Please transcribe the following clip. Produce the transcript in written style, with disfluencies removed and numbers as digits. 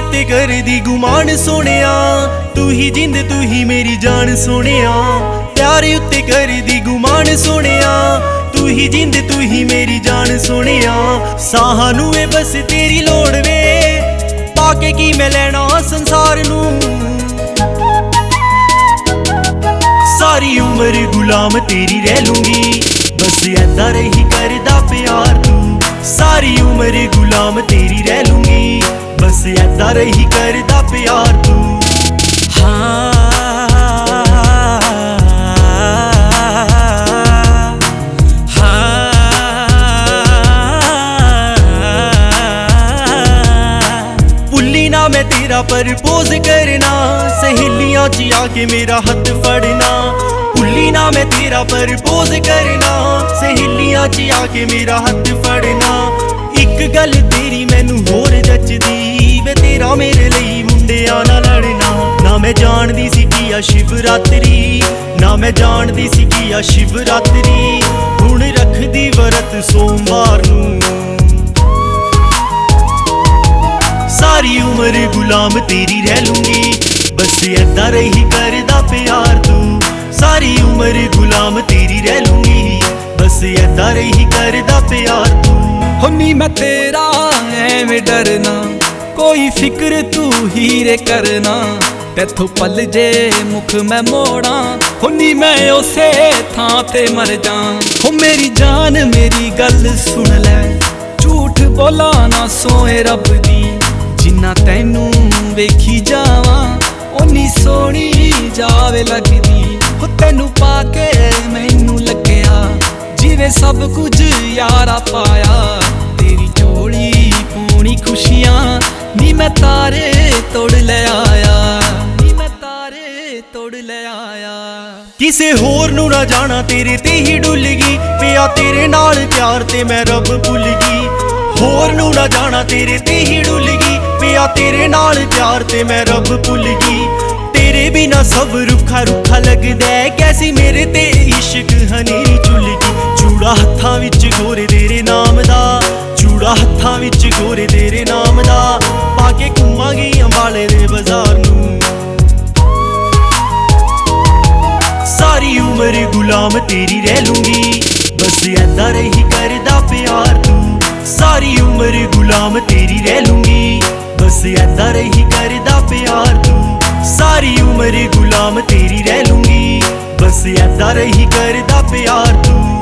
उत्ते करदी गुमान सोहणिया, तू ही जिंद तू ही मेरी जान सोहणिया। प्यार उत्ते करदी गुमान सोहणिया, तू ही जिंद तू ही मेरी जान सोहणिया। साहां नूं ए बस तेरी लोड़ वे, पाके की मैं लैणा संसार नूं। सारी उम्र गुलाम तेरी रह लूंगी, बस ऐदा रही करदा प्यार तू। सारी उम्र गुलाम तेरी रह लूंगी, बस ऐदा रही करदा प्यार तू। भुल्ली ना मैं तेरा प्रपोज करना, सहेलियां च आके मेरा हथ फड़ना। भुल्ली ना मैं तेरा प्रपोज करना, सहेलियां च आके मेरा हथ फड़ना। एक गल तेरी मैनू होर जचदी वे, तेरा मेरे लिए मुंडिया ना लड़ना। ना मैं जानदी सी की आ शिवरात्रि, ना मैं जानदी सी की आ शिवरात्रि। हुण रखदी वरत सोमवार नूं। सारी उम्र गुलाम तेरी रह लूंगी, बस ऐदा रही करदा प्यार तू। सारी उम्र गुलाम तेरी रह लूंगी, बस ऐदा रही करदा प्यार तू। हुन्नी मैं तेरा ऐवें डरना, कोई फिक्र तू ही रे करना। तैथों पल जे मुख मैं मोड़ा, हुन्नी मैं उसे थां ते मर जा। हो मेरी जान मेरी गल सुन ले, झूठ बोला ना सोए रब दी। जिन्ना तैनू वेखी जावां उन्नी सोहनी जावे लगदी। हो तैनू पाके मैनू लग्या जिवें सब कुछ यारा पाया। तेरी झोली पाउणी खुशियां नी मैं तारे तोड़ ले आया, नी मैं तारे तोड़ ले आया। किसे होर नू ना जाना तेरे ते ही डुल गई, पिया तेरे नाल प्यार ते मैं रब भुल गई। होर नू ना जाना तेरे ते ही डुल गई, पिया तेरे नाल प्यार ते मैं रब भुल गई। तेरे बिना सब रुखा रुखा लगदा है, कैसी मेरे ते इश्क हनेरी झुल गई। चूड़ा हत्थां विच गोरे तेरे नाम दा, चूड़ा हत्थां विच गोरे तेरे नाम दा। पाके घुमांगी अंबाले दे बाजार नूं। सारी उम्र गुलाम तेरी रह लूंगी, बस ऐदा रही करदा प्यार तू। सारी उम्र गुलाम तेरी रह लूंगी, बस ऐदा रही करदा प्यार तू। सारी उम्र गुलाम तेरी रह लूंगी, बस ऐदा रही करदा प्यार तू।